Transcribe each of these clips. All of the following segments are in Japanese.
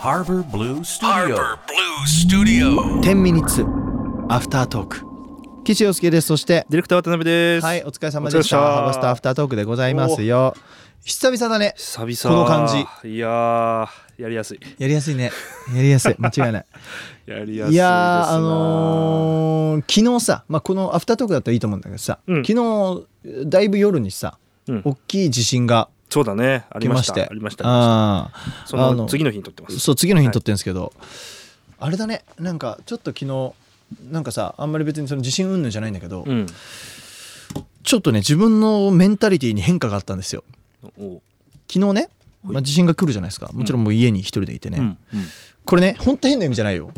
Harbor Blue Studio 10ミニッツアフタートーク、岸洋介です。そしてディレクター渡辺です。 はい、お疲れ様でした。ハバスタアフタートークでございますよ。久々だね。 久々 この感じ。 いやー、やりやすい。 やりやすいね。やりやすい。間違いない。 やりやすいですな。 いやー、昨日さ、このアフタートークだったらいいと思うんだけどさ、昨日だいぶ夜にさ、大きい地震がそうだね、ありました。 ありました。 その次の日に撮ってます。 そう、次の日に撮ってるんですけど、あれだね、なんかちょっと昨日なんかさ、あんまり別にその地震云々じゃないんだけど、ちょっとね、自分のメンタリティに変化があったんですよ。昨日ね、地震が来るじゃないですか。もちろんもう家に一人でいてね、これね、ほんと変な意味じゃないよ。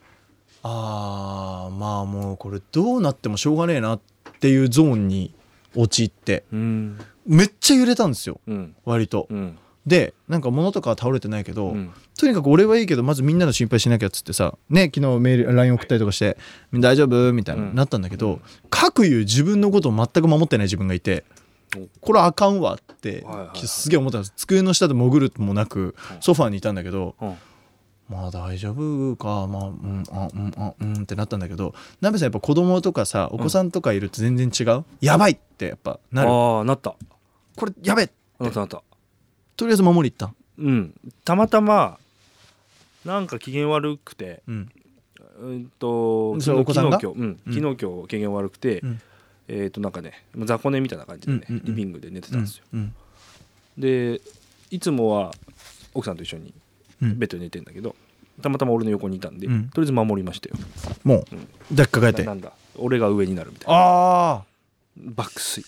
まあもうこれどうなってもしょうがねえなっていうゾーンに陥って、めっちゃ揺れたんですよ、割と。で、なんか物とかは倒れてないけど、とにかく俺はいいけど、まずみんなの心配しなきゃっつってさ、ね、昨日メール LINE 送ったりとかして大丈夫みたいななったんだけど、各言う自分のことを全く守ってない自分がいて、これあかんわってすげえ思ったんです。机の下で潜るもなくソファーにいたんだけど、まあ大丈夫か、ってなったんだけど、なべさんやっぱ子供とかさ、お子さんとかいると全然違う、やばいってやっぱなる。 なった。 これやべえって。 なった。 とりあえず守り行った。 たまたまなんか機嫌悪くて、 お昨子さんが日今日機嫌悪くて、なんかね、雑魚寝みたいな感じでね、リビングで寝てたんですよ。で、いつもは奥さんと一緒にベッドで寝てんだけど、たまたま俺の横にいたんで、とりあえず守りましたよ。もう抱きかかえて、 なんだ俺が上になるみたいな。 爆睡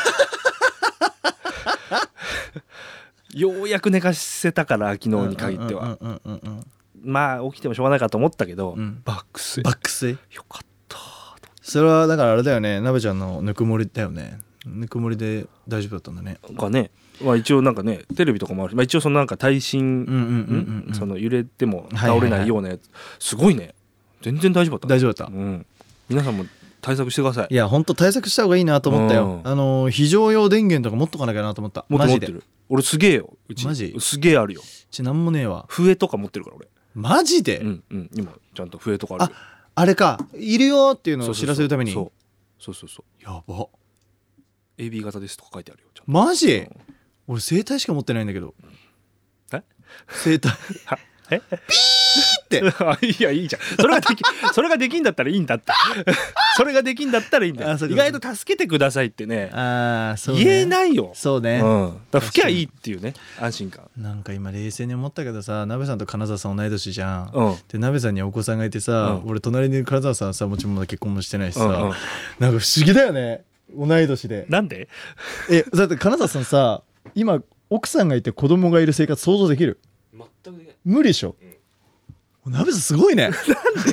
ようやく寝かせたから、昨日に限ってはまあ起きてもしょうがないかと思ったけど、爆睡よかった。 それはだからあれだよね、なべちゃんのぬくもりだよね。ぬくもりで大丈夫だったんだね。 かね。一応なんかね、テレビとかもあるし、一応そのなんか耐震、その揺れても倒れないようなやつ、すごいね。全然大丈夫だった。 大丈夫だった。 皆さんも対策してください。 いや、ほんと対策した方がいいなと思ったよ。非常用電源とか持っとかなきゃなと思った。 マジで。俺すげえよ。うちマジすげえあるよ。 なんもねえわ。 笛とか持ってるから俺。 マジで。 今ちゃんと笛とかあるよ。 あれか、いるよっていうのを知らせるために。 そうやば。 AB 型ですとか書いてあるよ。 マジ。俺声帯しか持ってないんだけど。声帯ピーっていや、いいじゃん。それができんだったらいいんだってそれができんだったらいいんだよ。意外と助けてくださいってね、言えないよ。 そうね。 だから吹きゃいいっていうね、安心感。 なんか今冷静に思ったけどさ、なべさんと金沢さん同い年じゃん。で、なべさんにはお子さんがいてさ、俺隣にいる金沢さんさ、もちろんまだ結婚もしてないしさ、なんか不思議だよね、同い年で。 なんで？ だって金沢さんさ、今奥さんがいて子供がいる生活想像できる？ 全くできない。 無理でしょ。なべさんすごいね。なんで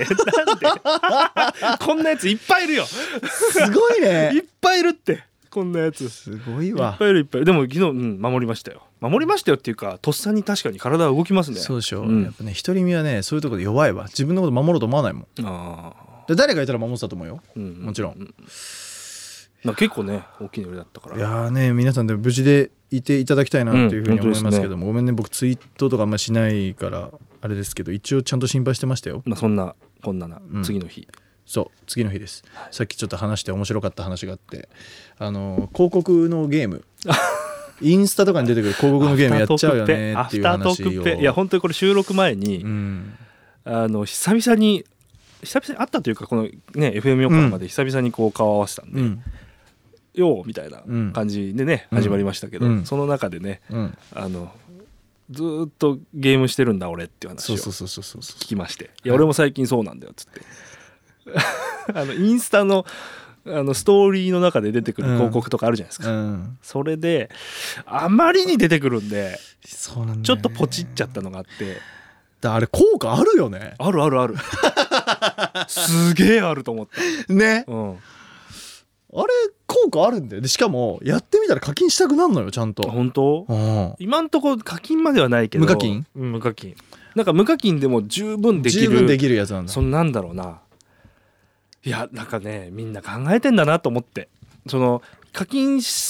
こんなやついっぱいいるよ。 すごいね。 いっぱいいるって、こんなやつ。 すごいわ。 いっぱいいる。でも昨日守りましたよっていうか、とっさに確かに体は動きますね。 そうでしょ。やっぱね、独り身はね、そういうところで弱いわ。自分のこと守ろうと思わないもん。で、誰がいたら守ってたと思うよ。もちろん。 結構ね、大きな揺れだったから。 いやーね、皆さんで無事でいていただきたいなというふうに思いますけども、ごめんね、僕ツイートとかあんましないからあれですけど、一応ちゃんと心配してましたよ。 そんなこんな次の日。 そう、次の日です。さっきちょっと話して面白かった話があって、広告のゲームインスタとかに出てくる広告のゲームやっちゃうよねっていう話を。 いや、本当にこれ収録前に、久々に会ったというか、このね FM 横浜で久々にこう顔合わせたんで、ようみたいな感じでね、始まりましたけど、その中でね、ずっとゲームしてるんだ俺っていう話を聞きまして、いや俺も最近そうなんだよっつってインスタのストーリーの中で出てくる広告とかあるじゃないですか、それであまりに出てくるんで、ちょっとポチっちゃったのがあって、 あれ効果あるよね。 あるすげえあると思ったね。あれ効果あるんだよ。でしかもやってみたら課金したくなるのよ、ちゃんと。 本当？今んとこ課金まではないけど。 無課金？ 無課金。なんか無課金でも十分できるやつなんだ。 なんだろうな。いや、なんかね、みんな考えてんだなと思って、その課金す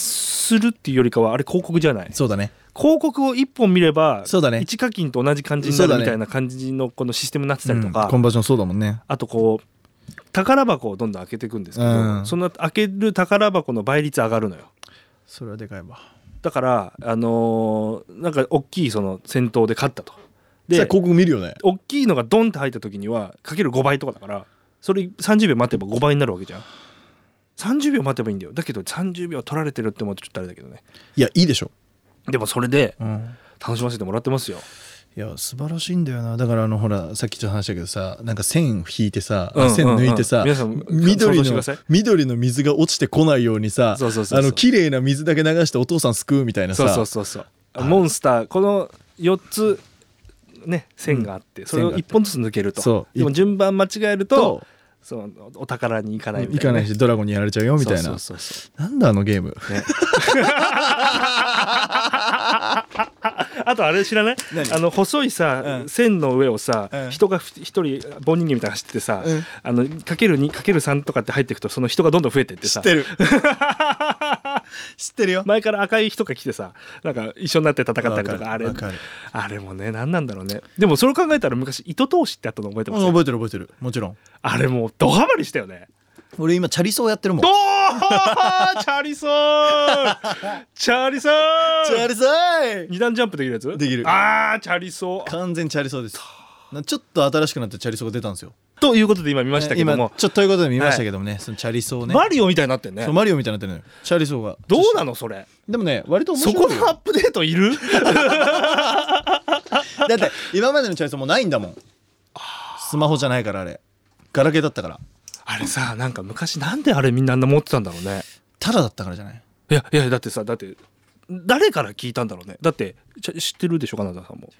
するっていうよりかはあれ広告じゃない。 そうだね。 広告を1本見ればそうだね、 1課金と同じ感じになるみたいな感じのこのシステムになってたりとか、 コンバージョンそうだもんね。 あとこう宝箱をどんどん開けていくんですけど、その開ける宝箱の倍率上がるのよ。 それはでかいわ。 だからなんか大きいその戦闘で勝ったと。で広告見るよね。 大きいのがドンって入った時にはかける5倍とかだから、それ30秒待てば5倍になるわけじゃん。30秒待てばいいんだよ。だけど30秒取られてるって思うとちょっとあれだけどね。 いやいいでしょ。 でもそれで楽しませてもらってますよ。 いや素晴らしいんだよな。だからほらさっきちょっと話したけどさ、なんか線引いてさ、線抜いてさ、 皆さん緑の水が落ちてこないようにさ、綺麗な水だけ流してお父さん救うみたいなさ、 そうモンスターこの4つね線があって、それを1本ずつ抜けると。でも順番間違えるとそうお宝に行かないみたいな、ね、 行かないしドラゴンにやられちゃうよみたいな。なんだあのゲーム、ね、 あとあれ知らない？細いさ、線の上をさ、人が一人棒人間みたいなの走ってさ、かける2かける3とかって入っていくとその人がどんどん増えていってさ、 知ってる知ってるよ。 前から赤い人が来てさ、なんか一緒になって戦ったりとか、あれもね何なんだろうね。でもそれを考えたら昔糸通しってあったの覚えてます？ 覚えてるもちろん。あれもうドハマりしたよね。 俺今チャリソーやってるもん。 チャリソー2段ジャンプできるやつ？ できる。 チャリソー完全チャリソーです。ちょっと新しくなったチャリソーが出たんですよ。 ということで今見ましたけども、 ちょっということで見ましたけどもね、そのチャリソーね、 マリオみたいになってんね。 そうマリオみたいになってるのよ、チャリソーが。 どうなのそれ。 でもね割と面白いよ。 そこのアップデートいる？ だって今までのチャリソーもないんだもん。スマホじゃないからあれガラケーだったから。 あれさ、なんか昔なんであれみんなあんな持ってたんだろうね。 タダだったからじゃない？ いやだって誰から聞いたんだろうね。だって知ってるでしょ金沢さんも。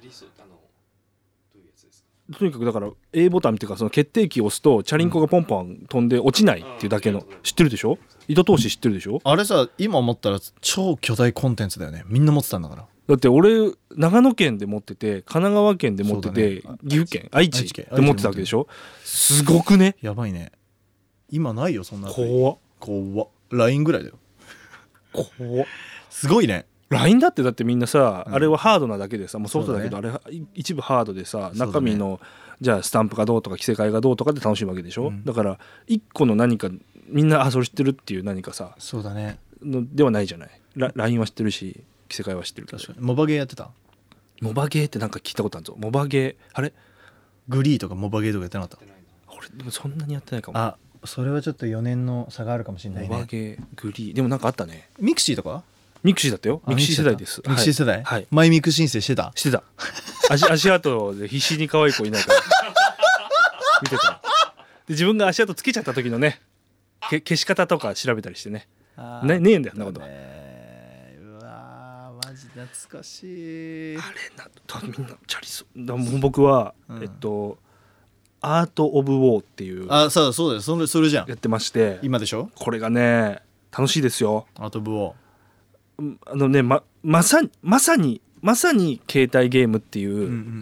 とにかくだから A ボタンっていうかその決定キーを押すとチャリンコがポンポン飛んで落ちないっていうだけの、知ってるでしょ？糸通し知ってるでしょ？ あれさ今思ったら超巨大コンテンツだよね。みんな持ってたんだから。 だって俺長野県で持ってて神奈川県で持ってて、岐阜県愛知で持ってたわけでしょ。すごくね。 やばいね。今ないよそんな。 怖っ。LINE ぐらいだよ。 怖っ。 すごいね。 LINE だってみんなさ、あれはハードなだけでさ、もうソフトだけどあれ一部ハードでさ、中身のじゃあスタンプがどうとか着せ替えがどうとかで楽しむわけでしょ。だから一個の何かみんなそれ知ってるっていう何かさ、 そうだねのではないじゃない。LINE は知ってるし着せ替えは知ってるけど。 確かにモバゲーやってた？ モバゲーってなんか聞いたことあるぞ。モバゲーあれグリーとかモバゲーとかやってなかった？ 俺でもそんなにやってないかも。 あ、それはちょっと4年の差があるかもしれないね。 モバゲーグリーでもなんかあったね。 ミクシーとか？ ミクシーだったよ。ミクシー世代です。 ミクシー世代？ はい。 マイミク申請してた？ してた。足跡で必死に可愛い子いないから見てた。で自分が足跡つけちゃった時のね消し方とか調べたりしてね。ねえんだよそんなこと。 うわマジ懐かしい。 あれみんなチャリソー。もう僕はアート・オブ・ウォーっていう。 そうだよそれじゃん。 やってまして。 今でしょ。 これがね楽しいですよ。 アート・オブ・ウォー。まさに携帯ゲームっていう、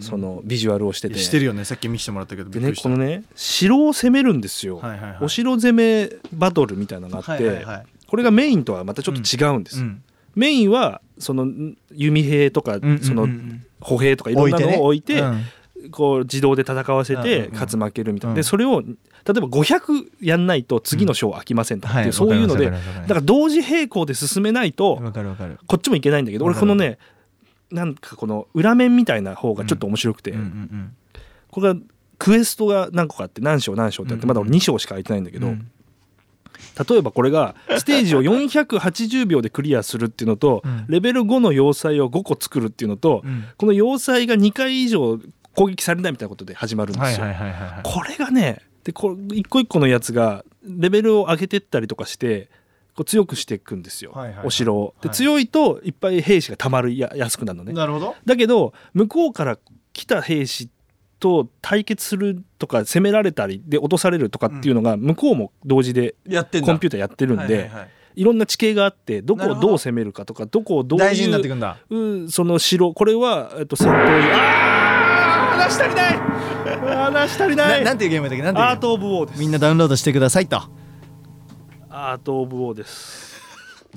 そのビジュアルをしてて。 してるよね。さっき見せてもらったけど。 でねこのね城を攻めるんですよ。お城攻めバトルみたいなのがあって、これがメインとはまたちょっと違うんです。メインはその弓兵とかその歩兵とかいろんなのを置いてこう自動で戦わせて勝つ負けるみたいな。でそれを例えば500やんないと次の章飽きませんとかっていうそういうので、だから同時並行で進めないとこっちもいけないんだけど、俺このねなんかこの裏面みたいな方がちょっと面白くて、これがクエストが何個かあって何章ってあってまだ俺2章しか空いてないんだけど、例えばこれがステージを480秒でクリアするっていうのと、レベル5の要塞を5個作るっていうのと、この要塞が2回以上攻撃されないみたいなことで始まるんですよ。これがねで一個一個のやつがレベルを上げてったりとかしてこう強くしていくんですよ、お城を。で強いといっぱい兵士がたまるやすくなるのね。 なるほど。 だけど向こうから来た兵士と対決するとか攻められたりで落とされるとかっていうのが向こうも同時でコンピューターやってるんで、いろんな地形があってどこをどう攻めるかとかどこをどういう大事になってくんだ。 その城これは戦闘に話足りない話足りないなんていうゲームだっけ？なんていうアート・オブ・ウォーです。 みんなダウンロードしてくださいと。 アート・オブ・ウォーです。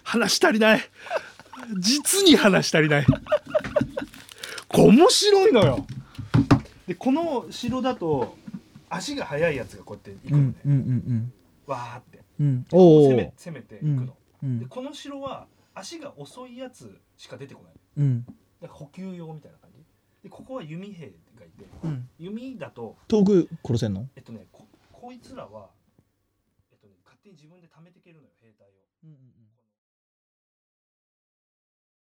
話足りない、実に話足りない面白いのよ。でこの城だと足が速いやつがこうやって行くのね、わーって、攻めていくの、でこの城は足が遅いやつしか出てこない、だから補給用みたいな感じで、ここは弓兵がいて、弓だと遠く殺せんの？ こいつらは、勝手に自分で貯めていけるのよ、兵隊を。